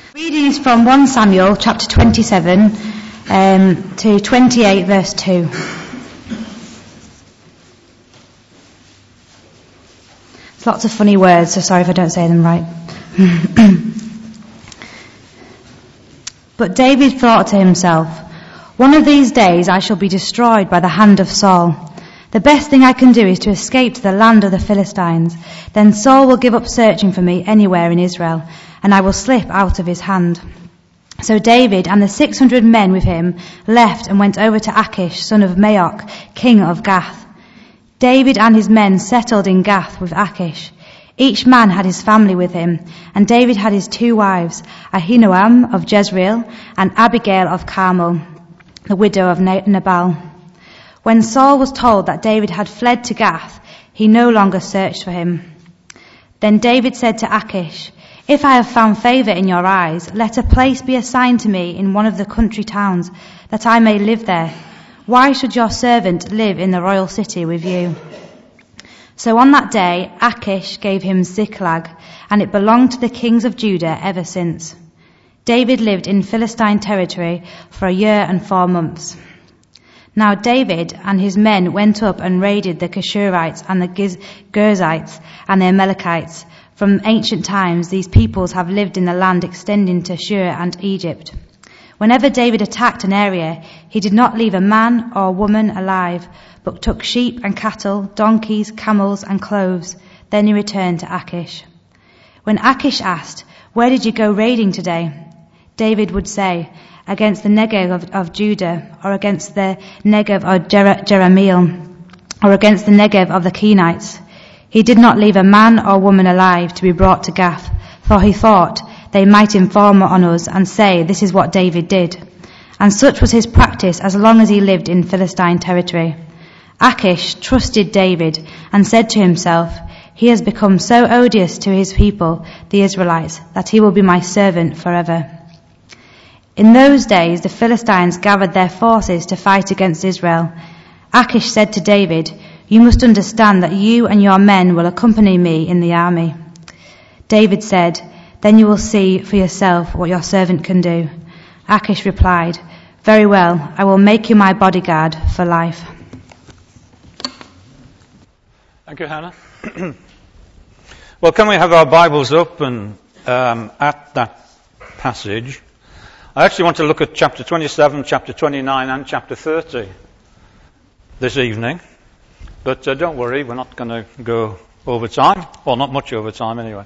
Reading is from 1 Samuel chapter 27 to 28 verse 2. There's lots of funny words, so sorry if I don't say them right. But David thought to himself, "One of these days I shall be destroyed by the hand of Saul. The best thing I can do is to escape to the land of the Philistines. Then Saul will give up searching for me anywhere in Israel, and I will slip out of his hand." So David and the 600 men with him left and went over to Achish, son of Maoch, king of Gath. David and his men settled in Gath with Achish. Each man had his family with him, and David had his 2 wives, Ahinoam of Jezreel and Abigail of Carmel, the widow of Nabal. When Saul was told that David had fled to Gath, he no longer searched for him. Then David said to Achish, "If I have found favour in your eyes, let a place be assigned to me in one of the country towns, that I may live there. Why should your servant live in the royal city with you?" So on that day, Achish gave him Ziklag, and it belonged to the kings of Judah ever since. David lived in Philistine territory for 1 year and 4 months. Now David and his men went up and raided the Geshurites and the Girzites and the Amalekites. From ancient times, these peoples have lived in the land extending to Shur and Egypt. Whenever David attacked an area, he did not leave a man or a woman alive, but took sheep and cattle, donkeys, camels, and cloves. Then he returned to Achish. When Achish asked, "Where did you go raiding today?" David would say, "Against the Negev of Judah, or against the Negev of Jerahmeel, or against the Negev of the Kenites." He did not leave a man or woman alive to be brought to Gath, for he thought they might inform on us and say, "This is what David did." And such was his practice as long as he lived in Philistine territory. Achish trusted David and said to himself, "He has become so odious to his people, the Israelites, that he will be my servant forever." In those days, the Philistines gathered their forces to fight against Israel. Achish said to David, "You must understand that you and your men will accompany me in the army." David said, "Then you will see for yourself what your servant can do." Achish replied, "Very well, I will make you my bodyguard for life." Thank you, Hannah. Well, can we have our Bibles up and at that passage? I actually want to look at chapter 27, chapter 29 and chapter 30 this evening. But don't worry, we're not going to go over time. Well, not much over time anyway.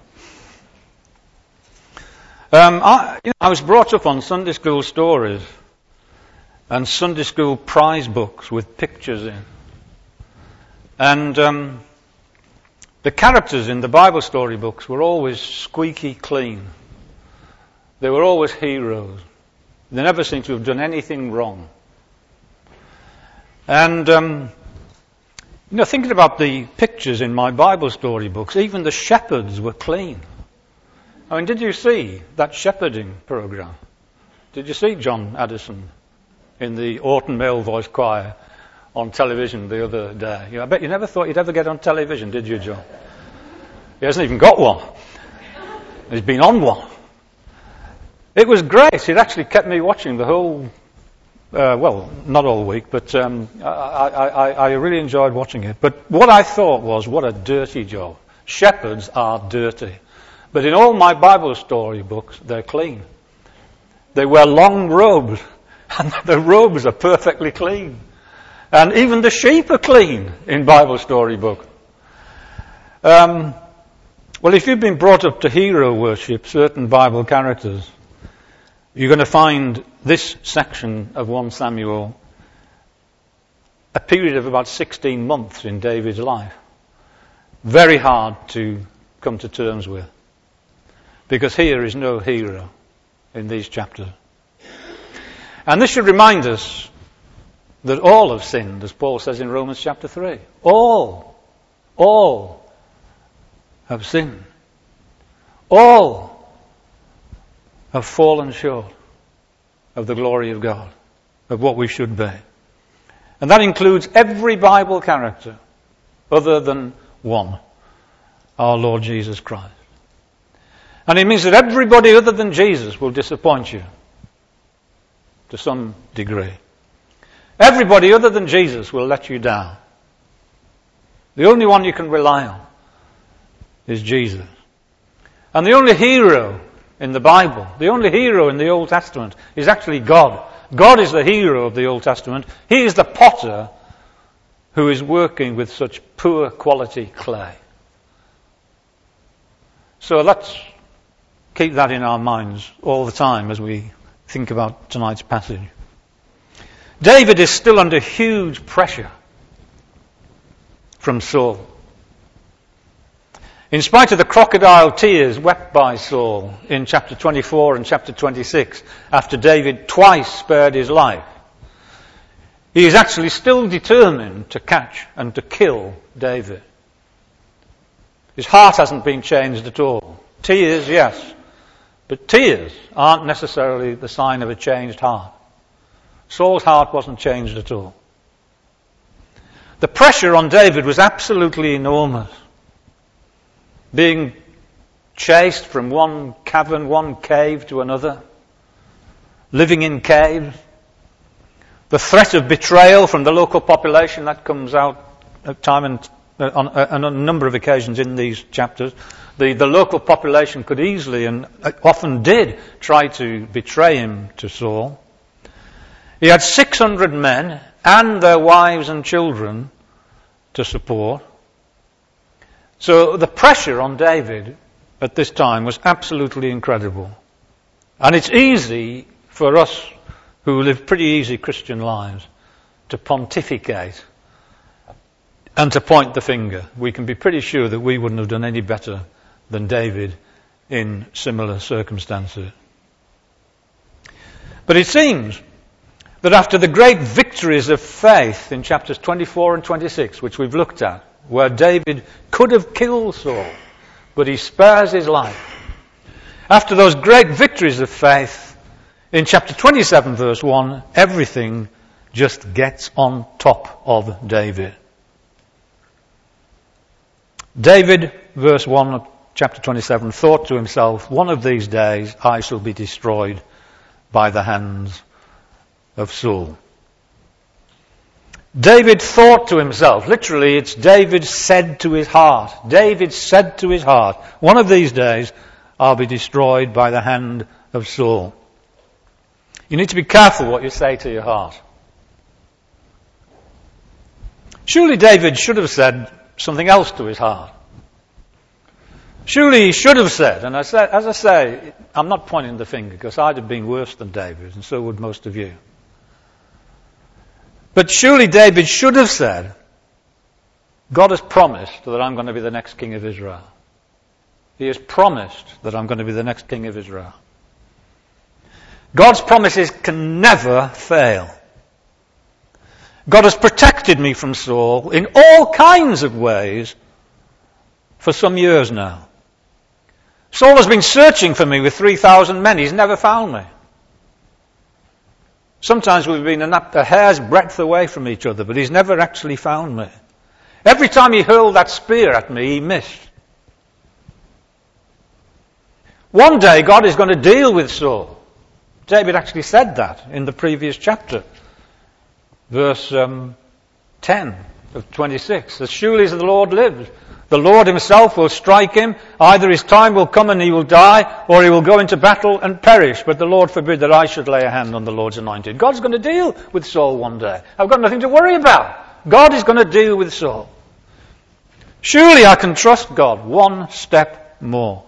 I was brought up on Sunday school stories and Sunday school prize books with pictures in. And the characters in the Bible story books were always squeaky clean. They were always heroes. They never seemed to have done anything wrong. And, thinking about the pictures in my Bible story books, even the shepherds were clean. I mean, did you see that shepherding program? Did you see John Addison in the Orton Male Voice Choir on television the other day? I bet you never thought you'd ever get on television, did you, John? He hasn't even got one. He's been on one. It was great. It actually kept me watching the whole, not all week, but I really enjoyed watching it. But what I thought was, what a dirty job. Shepherds are dirty. But in all my Bible story books, they're clean. They wear long robes, and the robes are perfectly clean. And even the sheep are clean in Bible story book. Well, if you've been brought up to hero worship, certain Bible characters, you're going to find this section of 1 Samuel a period of about 16 months in David's life. Very hard to come to terms with. Because here is no hero in these chapters. And this should remind us that all have sinned, as Paul says in Romans chapter 3. All have sinned. All have fallen short of the glory of God, of what we should be. And that includes every Bible character other than one, our Lord Jesus Christ. And it means that everybody other than Jesus will disappoint you to some degree. Everybody other than Jesus will let you down. The only one you can rely on is Jesus. And the only hero in the Bible, the only hero in the Old Testament is actually God. God is the hero of the Old Testament. He is the potter who is working with such poor quality clay. So let's keep that in our minds all the time as we think about tonight's passage. David is still under huge pressure from Saul. In spite of the crocodile tears wept by Saul in chapter 24 and chapter 26, after David twice spared his life, he is actually still determined to catch and to kill David. His heart hasn't been changed at all. Tears, yes, but tears aren't necessarily the sign of a changed heart. Saul's heart wasn't changed at all. The pressure on David was absolutely enormous. Being chased from one cavern, one cave to another, living in caves, the threat of betrayal from the local population that comes out at time and on a number of occasions in these chapters. The local population could easily and often did try to betray him to Saul. He had 600 men and their wives and children to support. So the pressure on David at this time was absolutely incredible. And it's easy for us who live pretty easy Christian lives to pontificate and to point the finger. We can be pretty sure that we wouldn't have done any better than David in similar circumstances. But it seems that after the great victories of faith in chapters 24 and 26, which we've looked at, where David could have killed Saul, but he spares his life. After those great victories of faith, in chapter 27, verse 1, everything just gets on top of David. David, verse 1 of chapter 27, thought to himself, one of these days I shall be destroyed by the hands of Saul. David thought to himself, literally it's David said to his heart. David said to his heart, one of these days I'll be destroyed by the hand of Saul. You need to be careful what you say to your heart. Surely David should have said something else to his heart. Surely he should have said, and as I say, I'm not pointing the finger because I'd have been worse than David, and so would most of you. But surely David should have said, God has promised that I'm going to be the next king of Israel. He has promised that I'm going to be the next king of Israel. God's promises can never fail. God has protected me from Saul in all kinds of ways for some years now. Saul has been searching for me with 3,000 men. He's never found me. Sometimes we've been a hair's breadth away from each other, but he's never actually found me. Every time he hurled that spear at me, he missed. One day God is going to deal with Saul. David actually said that in the previous chapter. Verse 10 of 26. As surely as the Lord lives, the Lord himself will strike him. Either his time will come and he will die, or he will go into battle and perish. But the Lord forbid that I should lay a hand on the Lord's anointed. God's going to deal with Saul one day. I've got nothing to worry about. God is going to deal with Saul. Surely I can trust God one step more.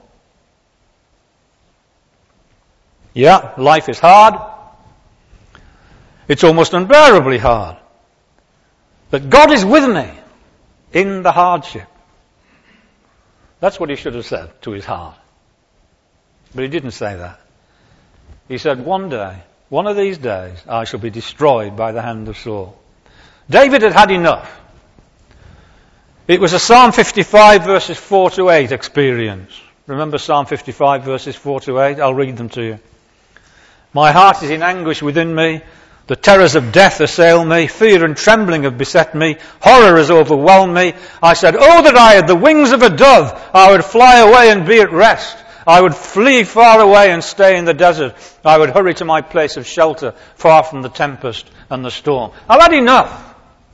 Yeah, life is hard. It's almost unbearably hard. But God is with me in the hardship. That's what he should have said to his heart. But he didn't say that. He said, one day, one of these days, I shall be destroyed by the hand of Saul. David had had enough. It was a Psalm 55 verses 4 to 8 experience. Remember Psalm 55 verses 4 to 8? I'll read them to you. My heart is in anguish within me. The terrors of death assail me. Fear and trembling have beset me. Horror has overwhelmed me. I said, oh, that I had the wings of a dove. I would fly away and be at rest. I would flee far away and stay in the desert. I would hurry to my place of shelter, far from the tempest and the storm. I've had enough.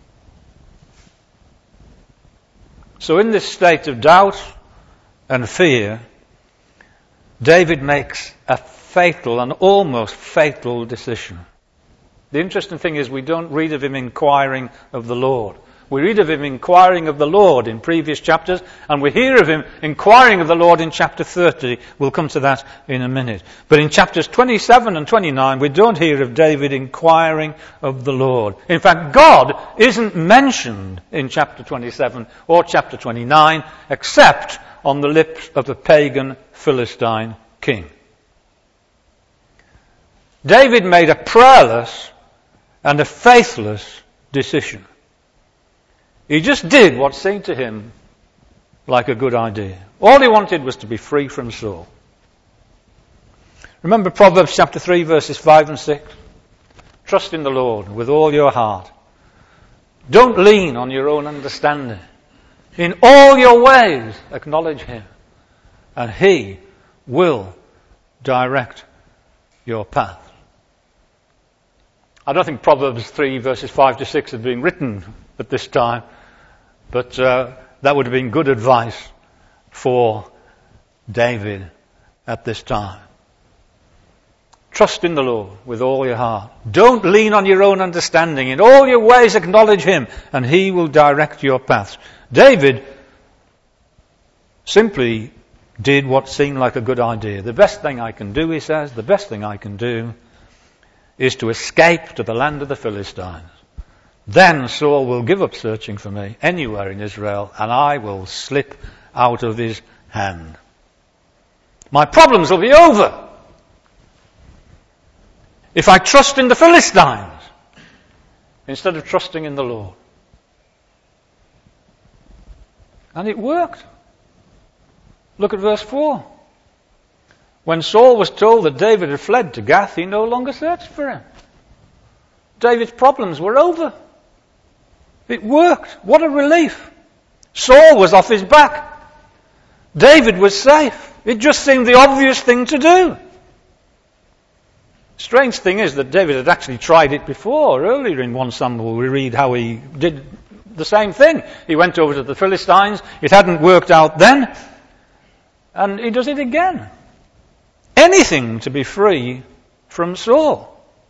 So in this state of doubt and fear, David makes a fatal, an almost fatal decision. The interesting thing is we don't read of him inquiring of the Lord. We read of him inquiring of the Lord in previous chapters, and we hear of him inquiring of the Lord in chapter 30. We'll come to that in a minute. But in chapters 27 and 29, we don't hear of David inquiring of the Lord. In fact, God isn't mentioned in chapter 27 or chapter 29, except on the lips of a pagan Philistine king. David made a prayerless and a faithless decision. He just did what seemed to him like a good idea. All he wanted was to be free from Saul. Remember Proverbs chapter 3 verses 5 and 6? Trust in the Lord with all your heart. Don't lean on your own understanding. In all your ways acknowledge him, and he will direct your path. I don't think Proverbs 3 verses 5 to 6 had been written at this time, but that would have been good advice for David at this time. Trust in the Lord with all your heart. Don't lean on your own understanding. In all your ways acknowledge him, and he will direct your paths. David simply did what seemed like a good idea. The best thing I can do, he says, the best thing I can do is to escape to the land of the Philistines. Then Saul will give up searching for me anywhere in Israel, and I will slip out of his hand. My problems will be over if I trust in the Philistines instead of trusting in the Lord. And it worked. Look at verse 4. When Saul was told that David had fled to Gath, he no longer searched for him. David's problems were over. It worked. What a relief. Saul was off his back. David was safe. It just seemed the obvious thing to do. Strange thing is that David had actually tried it before. Earlier in 1 Samuel we read how he did the same thing. He went over to the Philistines. It hadn't worked out then. And he does it again. Anything to be free from Saul.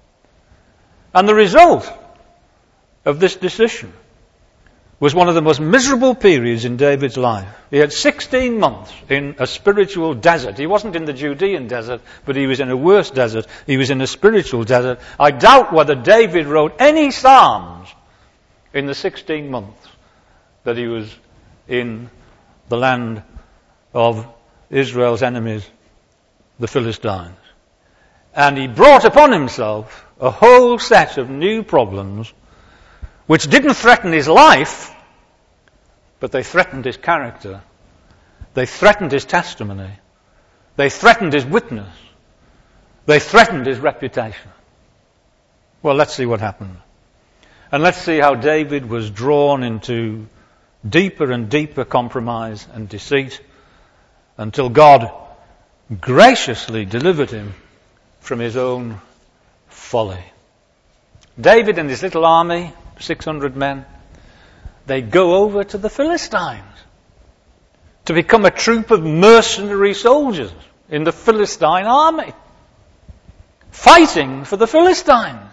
And the result of this decision was one of the most miserable periods in David's life. He had 16 months in a spiritual desert. He wasn't in the Judean desert, but he was in a worse desert. He was in a spiritual desert. I doubt whether David wrote any psalms in the 16 months that he was in the land of Israel's enemies, the Philistines. And he brought upon himself a whole set of new problems which didn't threaten his life, but they threatened his character. They threatened his testimony. They threatened his witness. They threatened his reputation. Well, let's see what happened. And let's see how David was drawn into deeper and deeper compromise and deceit until God graciously delivered him from his own folly. David and his little army, 600 men, they go over to the Philistines to become a troop of mercenary soldiers in the Philistine army, fighting for the Philistines,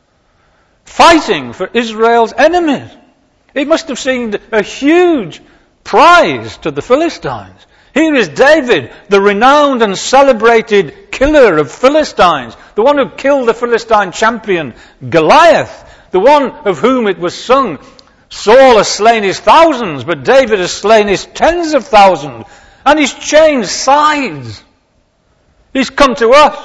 fighting for Israel's enemies. It must have seemed a huge prize to the Philistines. Here is David, the renowned and celebrated killer of Philistines, the one who killed the Philistine champion Goliath, the one of whom it was sung, Saul has slain his thousands, but David has slain his tens of thousands. And he's changed sides. He's come to us.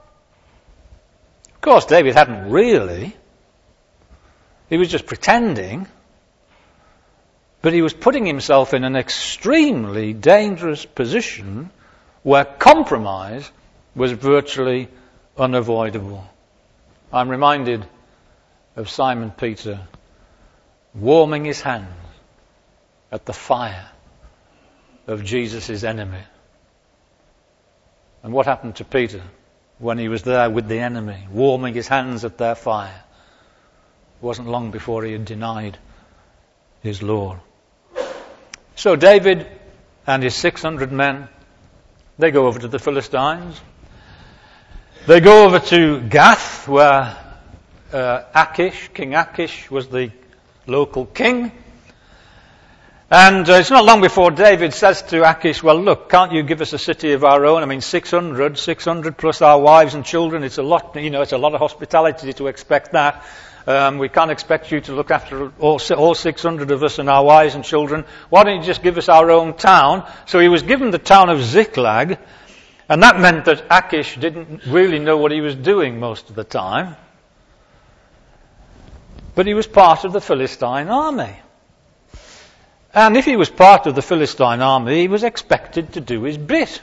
Of course, David hadn't really. He was just pretending. But he was putting himself in an extremely dangerous position where compromise was virtually unavoidable. I'm reminded of Simon Peter warming his hands at the fire of Jesus' enemy. And what happened to Peter when he was there with the enemy, warming his hands at their fire? It wasn't long before he had denied his Lord. So David and his 600 men, they go over to the Philistines. They go over to Gath, where King Achish was the local king. And it's not long before David says to Achish, well, look, can't you give us a city of our own? I mean, 600 plus our wives and children. It's a lot, it's a lot of hospitality to expect that. We can't expect you to look after all 600 of us and our wives and children. Why don't you just give us our own town? So he was given the town of Ziklag, and that meant that Achish didn't really know what he was doing most of the time. But he was part of the Philistine army. And if he was part of the Philistine army, he was expected to do his bit.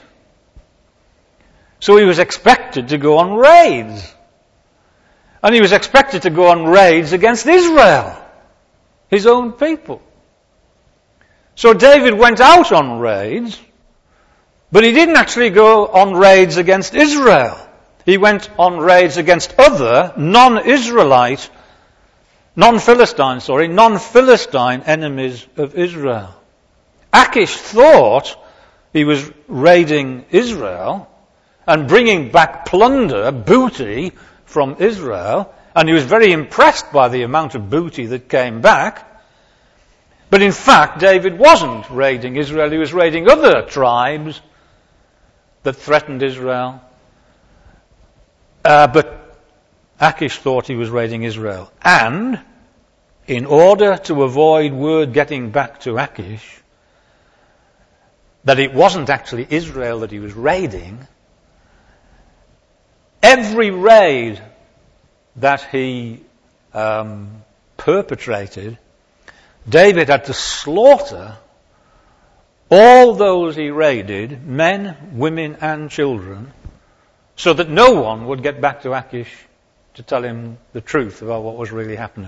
So he was expected to go on raids. And he was expected to go on raids against Israel, his own people. So David went out on raids, but he didn't actually go on raids against Israel. He went on raids against other non-Philistine enemies of Israel. Achish thought he was raiding Israel and bringing back plunder, booty from Israel, and he was very impressed by the amount of booty that came back. But in fact, David wasn't raiding Israel, he was raiding other tribes that threatened Israel. But Achish thought he was raiding Israel. And in order to avoid word getting back to Achish that it wasn't actually Israel that he was raiding, every raid that he perpetrated, David had to slaughter all those he raided, men, women and children, so that no one would get back to Achish to tell him the truth about what was really happening.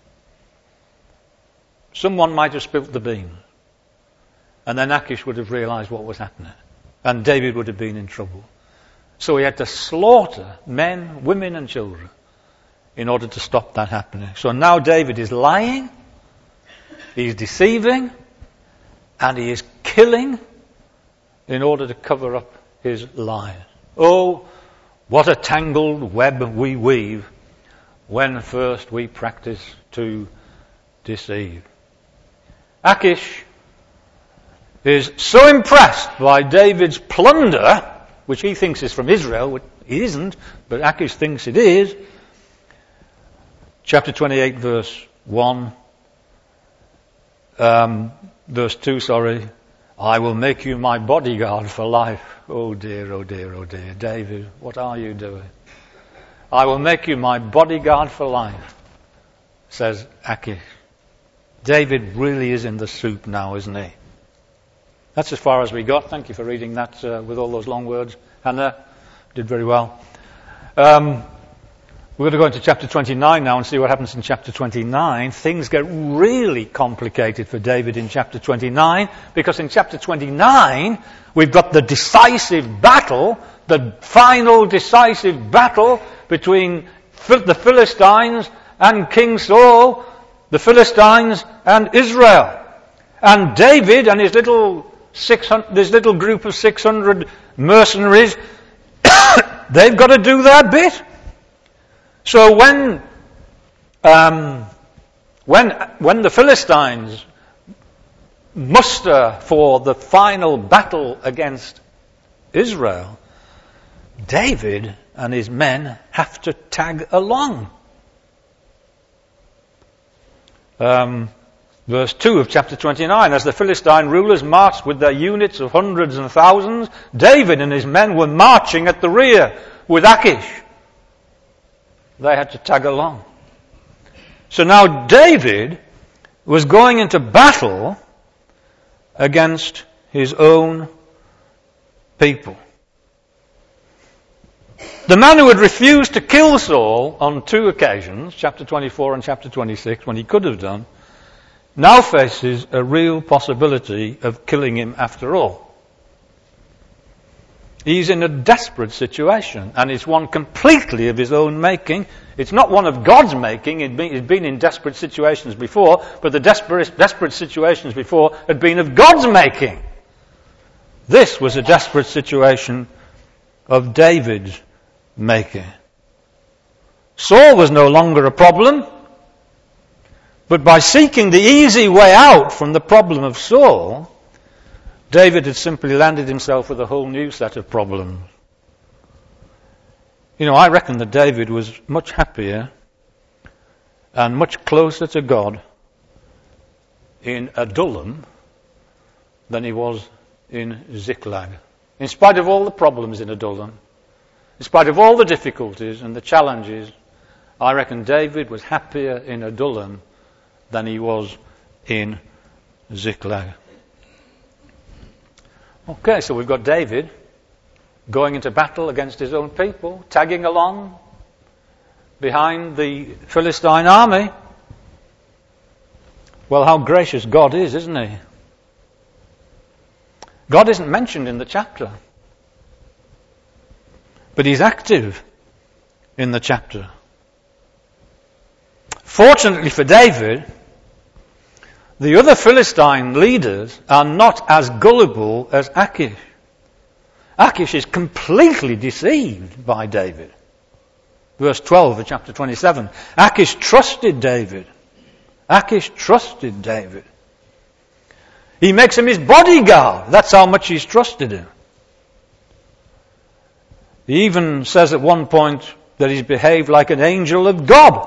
Someone might have spilt the beans, and then Achish would have realized what was happening, and David would have been in trouble. So he had to slaughter men, women and children in order to stop that happening. So now David is lying, he's deceiving, and he is killing in order to cover up his lies. Oh, what a tangled web we weave when first we practice to deceive. Achish is so impressed by David's plunder, which he thinks is from Israel, which it isn't, but Achish thinks it is. Chapter 28, verse 1, verse 2, I will make you my bodyguard for life. Oh dear, oh dear, oh dear. David, what are you doing? I will make you my bodyguard for life, says Achish. David really is in the soup now, isn't he? That's as far as we got. Thank you for reading that with all those long words. Hannah did very well. We're going to go into chapter 29 now and see what happens in chapter 29. Things get really complicated for David in chapter 29, because in chapter 29 we've got the decisive battle, the final decisive battle between the Philistines and King Saul, the Philistines and Israel. And David and his little group of 600 mercenaries, they've got to do their bit. So when the Philistines muster for the final battle against Israel, David and his men have to tag along. Verse 2 of chapter 29, as the Philistine rulers marched with their units of hundreds and thousands, David and his men were marching at the rear with Achish. They had to tag along. So now David was going into battle against his own people. The man who had refused to kill Saul on 2 occasions, chapter 24 and chapter 26, when he could have done, now faces a real possibility of killing him after all. He's in a desperate situation, and it's one completely of his own making. It's not one of God's making. He'd been in desperate situations before, but the desperate situations before had been of God's making. This was a desperate situation of David's making. Saul was no longer a problem, but by seeking the easy way out from the problem of Saul, David had simply landed himself with a whole new set of problems. You know, I reckon that David was much happier and much closer to God in Adullam than he was in Ziklag. In spite of all the problems in Adullam, in spite of all the difficulties and the challenges, I reckon David was happier in Adullam than he was in Ziklag. Okay, so we've got David going into battle against his own people, tagging along behind the Philistine army. Well, how gracious God is, isn't he? God isn't mentioned in the chapter, but he's active in the chapter. Fortunately for David, the other Philistine leaders are not as gullible as Achish. Achish is completely deceived by David. Verse 12 of chapter 27. Achish trusted David. Achish trusted David. He makes him his bodyguard. That's how much he's trusted him. He even says at one point that he's behaved like an angel of God.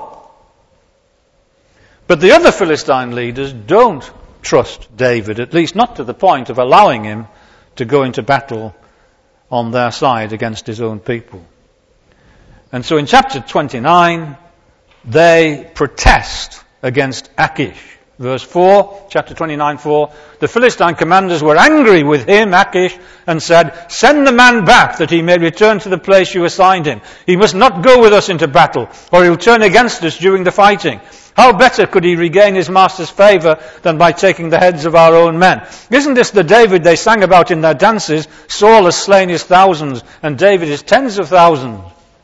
But the other Philistine leaders don't trust David, at least not to the point of allowing him to go into battle on their side against his own people. And so in chapter 29, they protest against Achish. Verse 4, chapter 29:4, the Philistine commanders were angry with him, Achish, and said, "Send the man back that he may return to the place you assigned him. He must not go with us into battle, or he'll turn against us during the fighting. How better could he regain his master's favour than by taking the heads of our own men?" Isn't this the David they sang about in their dances? Saul has slain his thousands, and David his tens of thousands.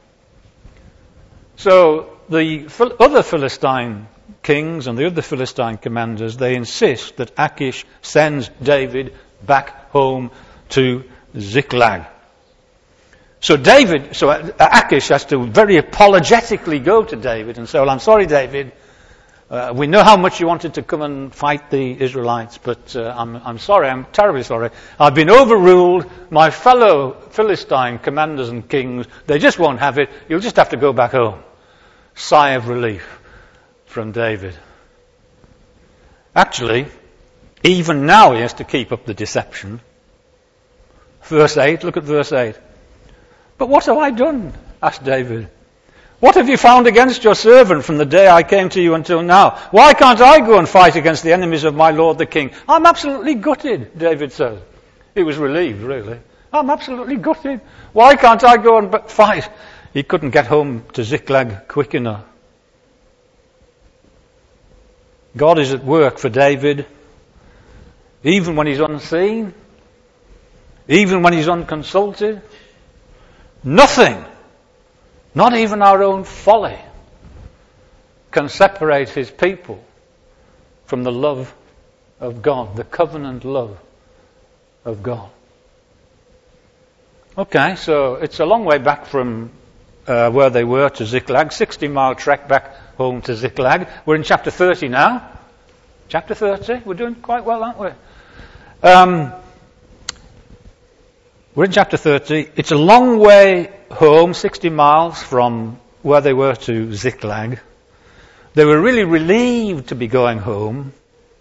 So the other Philistine kings and the other Philistine commanders, they insist that Achish sends David back home to Ziklag. So Achish has to very apologetically go to David and say, "Well, I'm sorry, David. We know how much you wanted to come and fight the Israelites, but I'm sorry, I'm terribly sorry. I've been overruled. My fellow Philistine commanders and kings, they just won't have it. You'll just have to go back home." Sigh of relief from David. Actually, even now he has to keep up the deception. Verse 8, look at verse 8. "But what have I done?" asked David. "What have you found against your servant from the day I came to you until now? Why can't I go and fight against the enemies of my lord the king?" "I'm absolutely gutted," David says. He was relieved, really. "I'm absolutely gutted. Why can't I go and fight?" He couldn't get home to Ziklag quick enough. God is at work for David, even when he's unseen, even when he's unconsulted. Nothing, not even our own folly, can separate his people from the love of God, the covenant love of God. Okay, so it's a long way back from where they were to Ziklag, 60-mile trek back home to Ziklag. We're in chapter 30 now. Chapter 30, we're doing quite well, aren't we? We're in chapter 30. It's a long way home, 60 miles from where they were to Ziklag. They were really relieved to be going home.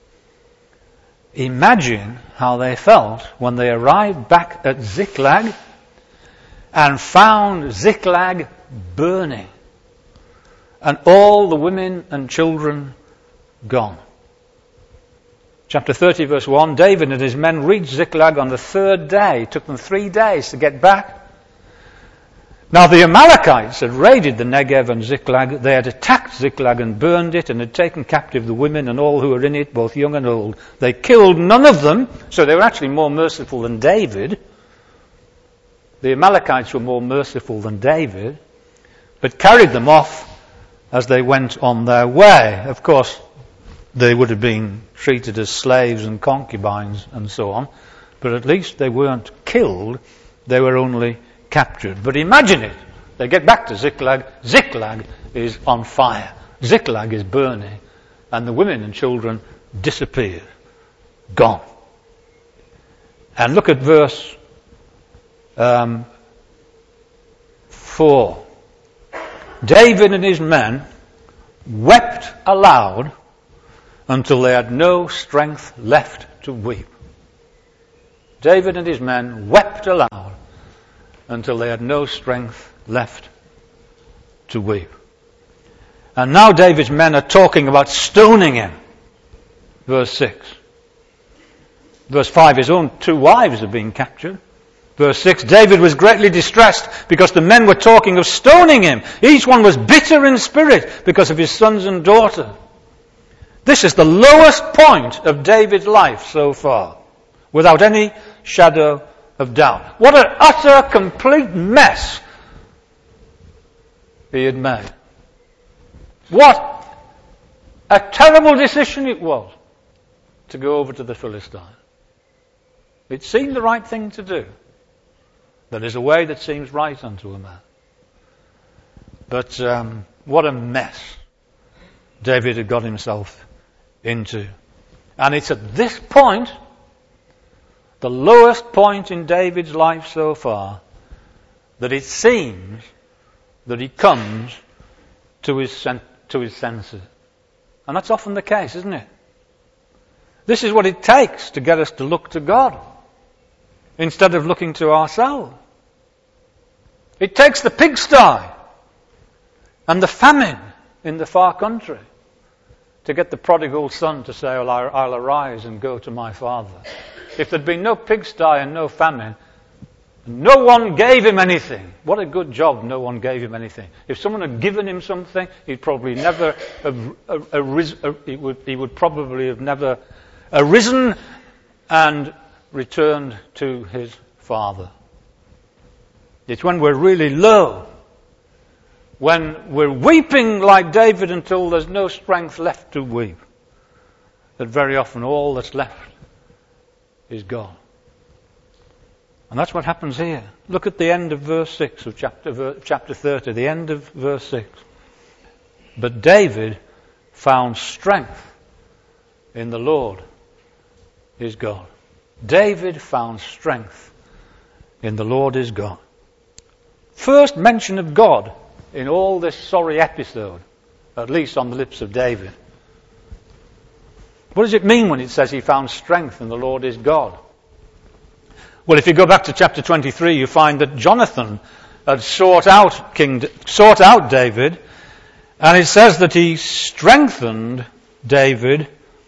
Imagine how they felt when they arrived back at Ziklag and found Ziklag burning and all the women and children gone. Chapter 30, verse 1, David and his men reached Ziklag on the third day. It took them 3 days to get back. Now the Amalekites had raided the Negev and Ziklag. They had attacked Ziklag and burned it and had taken captive the women and all who were in it, both young and old. They killed none of them, so they were actually more merciful than David. the Amalekites were more merciful than David, but carried them off as they went on their way. Of course, they would have been treated as slaves and concubines and so on, but at least they weren't killed, they were only captured. But imagine it, they get back to Ziklag, Ziklag is on fire, Ziklag is burning, and the women and children disappeared, gone. And look at verse 4. David and his men wept aloud until they had no strength left to weep. David and his men wept aloud until they had no strength left to weep. And now David's men are talking about stoning him. Verse 6. Verse 5, his own 2 wives are being captured. Verse 6, David was greatly distressed because the men were talking of stoning him. Each one was bitter in spirit because of his sons and daughters. This is the lowest point of David's life so far, without any shadow of doubt. What an utter, complete mess he had made. What a terrible decision it was to go over to the Philistines. It seemed the right thing to do. There is a way that seems right unto a man. But what a mess David had got himself into. And it's at this point, the lowest point in David's life so far, that it seems that he comes to his senses. And that's often the case, isn't it? This is what it takes to get us to look to God instead of looking to ourselves. It takes the pigsty and the famine in the far country to get the prodigal son to say, I'll arise and go to my father. If there'd been no pigsty and no famine, no one gave him anything. What a good job, no one gave him anything. If someone had given him something, he'd probably never have he would probably have never arisen and returned to his father. It's when we're really low, when we're weeping like David until there's no strength left to weep, that very often all that's left is God. And that's what happens here. Look at the end of verse 6 of chapter 30, the end of verse 6. But David found strength in the Lord his God. David found strength in the Lord his God. First mention of God in all this sorry episode, at least on the lips of David. What does it mean when it says he found strength in the Lord his God? Well, if you go back to chapter 23, you find that Jonathan had sought out David, and it says that he strengthened David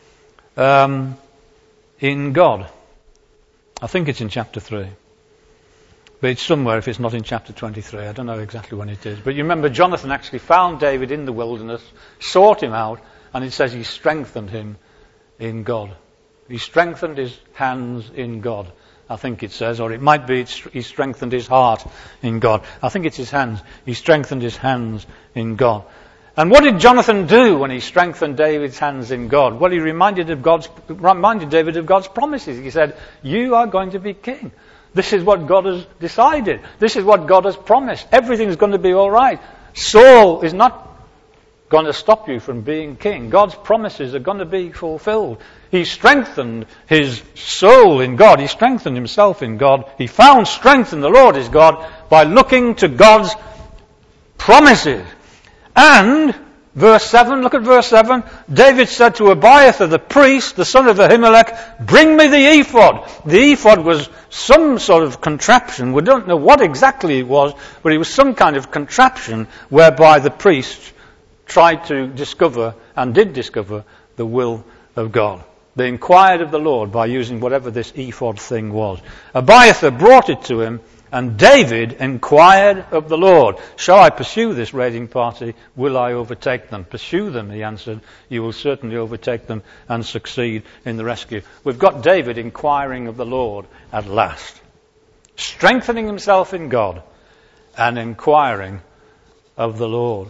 in God. I think it's in chapter 3. But it's somewhere if it's not in chapter 23. I don't know exactly when it is. But you remember Jonathan actually found David in the wilderness, sought him out, and it says he strengthened him in God. He strengthened his hands in God, I think it says, or it might be he strengthened his heart in God. I think it's his hands. He strengthened his hands in God. And what did Jonathan do when he strengthened David's hands in God? Well, he reminded David of God's promises. He said, you are going to be king. This is what God has decided. This is what God has promised. Everything's going to be all right. Saul is not going to stop you from being king. God's promises are going to be fulfilled. He strengthened his soul in God. He strengthened himself in God. He found strength in the Lord his God by looking to God's promises. And, verse 7, look at verse 7. David said to Abiathar the priest, the son of Ahimelech, bring me the ephod. The ephod was some sort of contraption. We don't know what exactly it was, but it was some kind of contraption whereby the priest tried to discover, and did discover, the will of God. They inquired of the Lord by using whatever this ephod thing was. Abiathar brought it to him, and David inquired of the Lord, shall I pursue this raiding party? Will I overtake them? Pursue them, he answered. You will certainly overtake them and succeed in the rescue. We've got David inquiring of the Lord at last. strengthening himself in God and inquiring of the Lord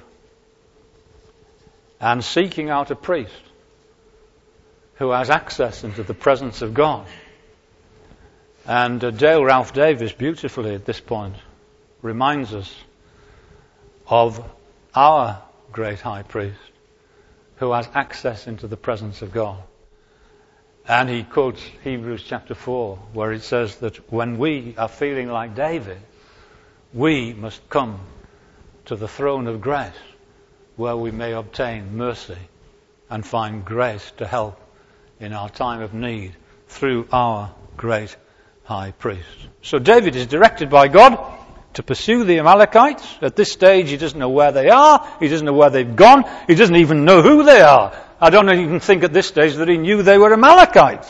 and seeking out a priest who has access into the presence of God. And Dale Ralph Davis beautifully at this point reminds us of our great high priest who has access into the presence of God. And he quotes Hebrews chapter 4, where it says that when we are feeling like David, we must come to the throne of grace, where we may obtain mercy and find grace to help in our time of need through our great high priest. So David is directed by God to pursue the Amalekites. At this stage, he doesn't know where they are. He doesn't know where they've gone. He doesn't even know who they are. I don't even think at this stage that he knew they were Amalekites.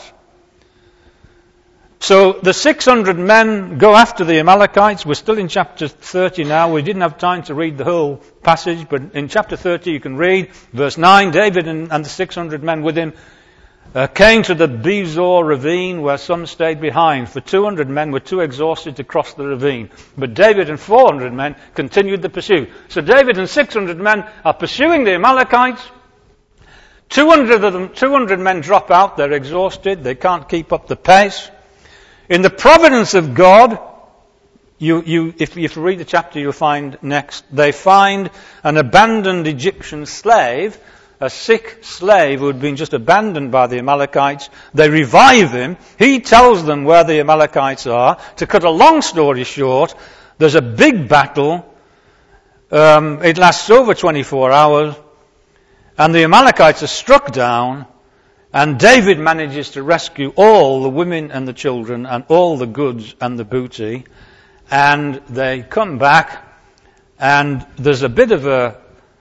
So the 600 men go after the Amalekites. We're still in chapter 30 now. We didn't have time to read the whole passage, but in chapter 30 you can read verse 9. David and the 600 men with him came to the Bezor ravine, where some stayed behind, for 200 men were too exhausted to cross the ravine. But David and 400 men continued the pursuit. So David and 600 men are pursuing the Amalekites. 200 men drop out. They're exhausted. They can't keep up the pace. In the providence of God, if you read the chapter, you'll find next, they find an abandoned Egyptian slave, a sick slave who had been just abandoned by the Amalekites. They revive him. He tells them where the Amalekites are. To cut a long story short, there's a big battle. It lasts over 24 hours. And the Amalekites are struck down. And David manages to rescue all the women and the children and all the goods and the booty. And they come back. And there's a bit of a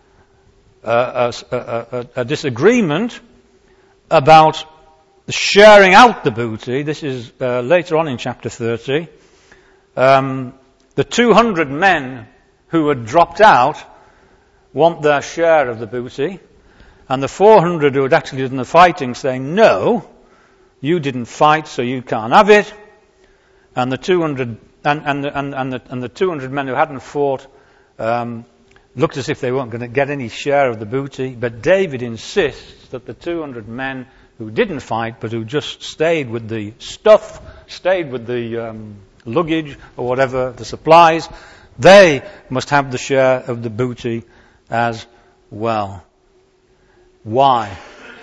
disagreement about sharing out the booty. This is later on in chapter 30. The 200 men who had dropped out want their share of the booty, and the 400 who had actually done the fighting saying, no, you didn't fight, so you can't have it. And the 200 and the 200 men who hadn't fought looked as if they weren't going to get any share of the booty, but David insists that the 200 men who didn't fight but who just stayed with the stuff, stayed with the luggage or whatever, the supplies, they must have the share of the booty as well. Why?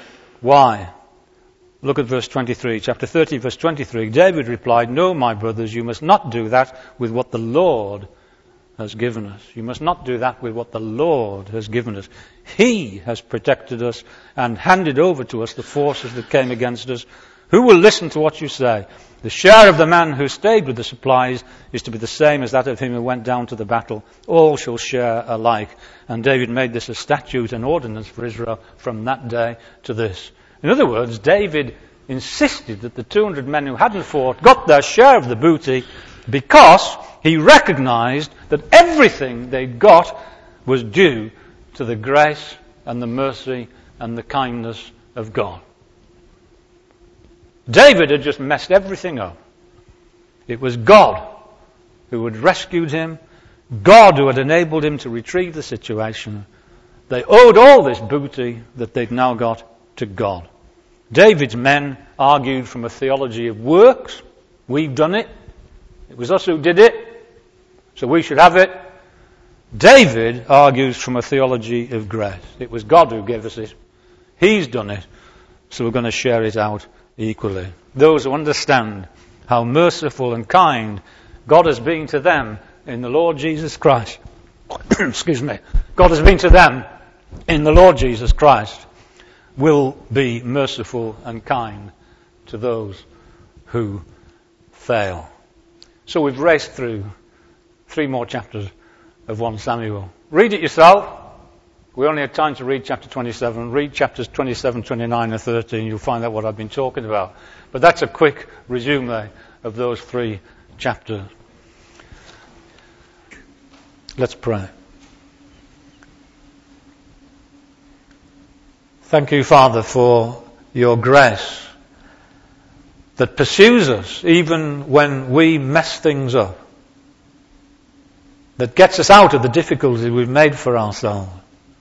Look at verse 23, chapter 30, verse 23. David replied, no, my brothers, you must not do that with what the Lord has given us. You must not do that with what the Lord has given us. He has protected us and handed over to us the forces that came against us. Who will listen to what you say? The share of the man who stayed with the supplies is to be the same as that of him who went down to the battle. All shall share alike. And David made this a statute and ordinance for Israel from that day to this. In other words, David insisted that the 200 men who hadn't fought got their share of the booty because he recognized that everything they got was due to the grace and the mercy and the kindness of God. David had just messed everything up. It was God who had rescued him, God who had enabled him to retrieve the situation. They owed all this booty that they'd now got to God. David's men argued from a theology of works. We've done it. It was us who did it, so we should have it. David argues from a theology of grace. It was God who gave us it. He's done it, so we're going to share it out equally. Those who understand how merciful and kind God has been to them in the Lord Jesus Christ, excuse me, God has been to them in the Lord Jesus Christ, will be merciful and kind to those who fail. So we've raced through 3 more chapters of 1 Samuel. Read it yourself. We only had time to read chapter 27. Read chapters 27, 29 and 30 and you'll find out what I've been talking about. But that's a quick resume of those 3 chapters. Let's pray. Thank you, Father, for your grace that pursues us even when we mess things up, that gets us out of the difficulty we've made for ourselves.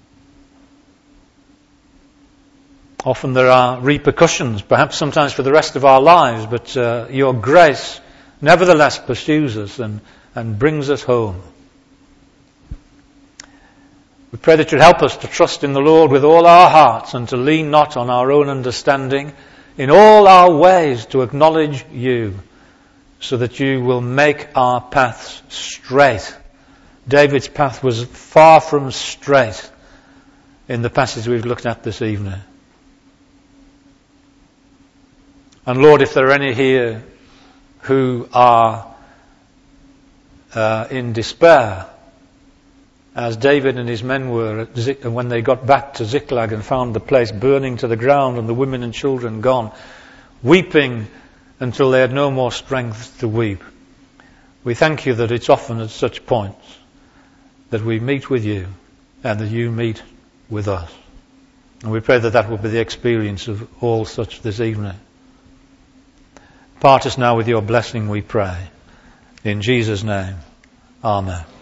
Often there are repercussions, perhaps sometimes for the rest of our lives, but your grace nevertheless pursues us and brings us home. We pray that you'd help us to trust in the Lord with all our hearts and to lean not on our own understanding, in all our ways to acknowledge you, so that you will make our paths straight. David's path was far from straight in the passage we've looked at this evening. And Lord, if there are any here who are in despair, as David and his men were when they got back to Ziklag and found the place burning to the ground and the women and children gone, weeping until they had no more strength to weep, we thank you that it's often at such points that we meet with you and that you meet with us. And we pray that that will be the experience of all such this evening. Part us now with your blessing, we pray. In Jesus' name, amen.